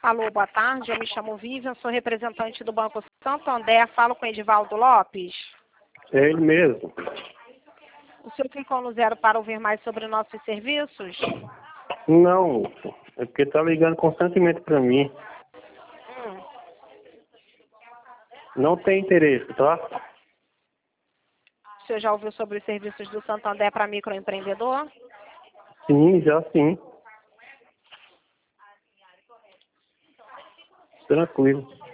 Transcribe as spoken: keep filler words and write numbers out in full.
Alô, boa tarde. Eu me chamo Vivian, sou representante do Banco Santander. Falo com Edivaldo Lopes. É ele mesmo. O senhor clicou no zero para ouvir mais sobre nossos serviços? Não, é porque tá ligando constantemente para mim. Hum. Não tem interesse, tá? O senhor já ouviu sobre os serviços do Santander para microempreendedor? Sim, já sim. Tranquilo.